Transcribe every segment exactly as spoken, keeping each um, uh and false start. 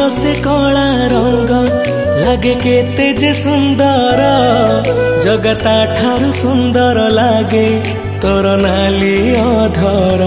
से कला रंग लगे केते जे सुंदर जगता ठारू सुंदर लागे तोर नाली अधर।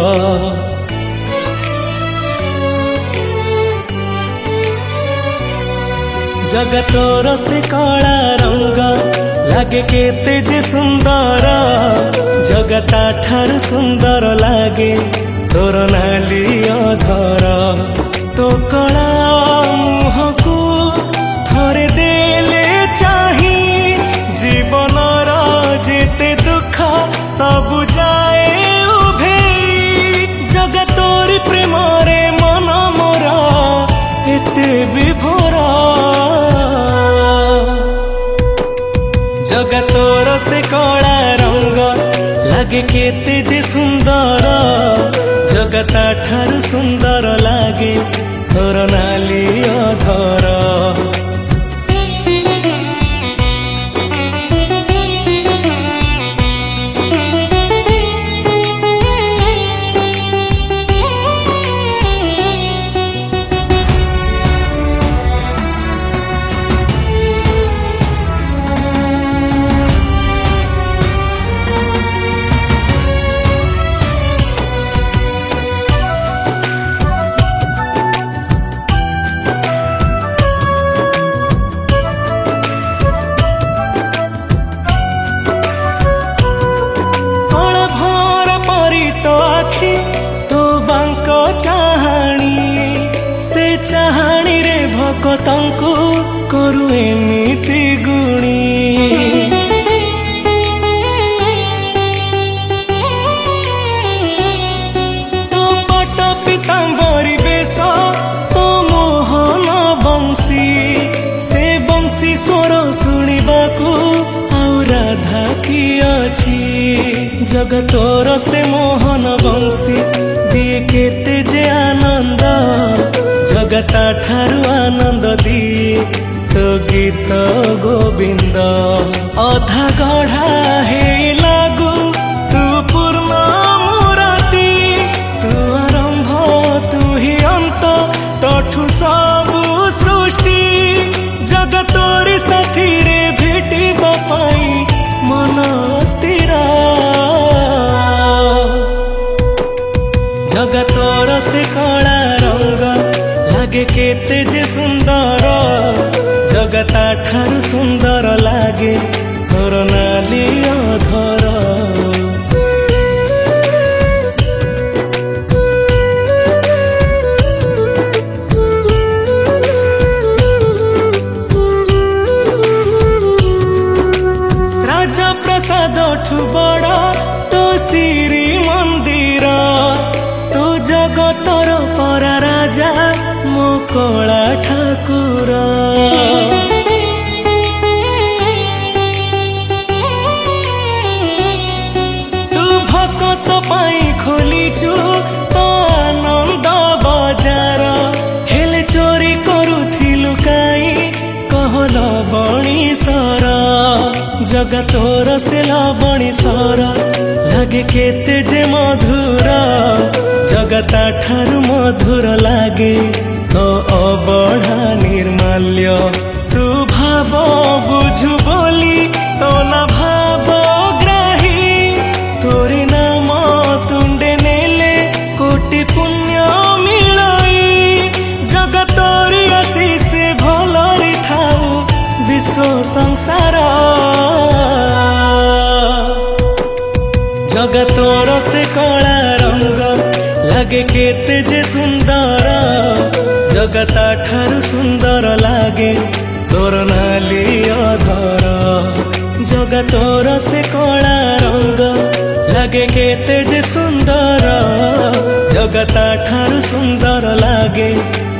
जगतोर से कला रंग लगे केते जे सुंदर जगता ठारू सुंदर लागे तोर नाली अधर। तो कला मुह को थरे देले चाही जीवन जेते दुख सब जाए उभे जगतोर प्रेम रे मन मोर एते विभोर। जगतोर से कला रंग लगे केते जे सुंदर जगता ठारू सुंदर लागे तोर नाली अधर। से चाहाणी रे भक्तंकु करू एमिति गुणी। तो पट पीतांबरी बेश तो मोहन बंशी से बंशी स्वर शुणिबाकू आउ राधा की अछि। जगतोर से मोहन बंशी दिए केते जे आनंद जगता ठारू आनंद दिए तो गीत गोविंद। अधा गढ़ा हे लागू तू पूर्ण मूर्ति तू आरंभ तू ही अंत तठु सबु सृष्टि जगतोरी साथी रे भेटिबा पाई मन स्थिर। जगतोर से कला रंग लगे केते जे सुंदर जगता ठारू सुंदर लागे तोर नाली अधर। राजा प्रसाद ठु बड़ तो श्री मंदिर तू जगतर परा राजा मो कला ठाकुर। तू भक्त पाई खोलीचु तो आनंद बजार हेले चोरी करुथिलु काई कहल बणी सर। जगतोर से लबणी सर लगे केते जे मधुर जगता ठारू मधुर लागे तो अबढ़ा निर्माल्य। तू भाव बुझु बोली तो न भाव ग्राही तोरी नाम तुंडे नेले कोटि पुण्य मिलई जगतोरी आशीष भलरी थाऊ विश्व संसार। जगतोर से कला रंग लगे केते जे सुंदर जगता ठारू सुंदर लागे तोर नाली अधर। जगतोर से कला रंग लगे केते जे सुंदर जगता ठारू सुंदर लागे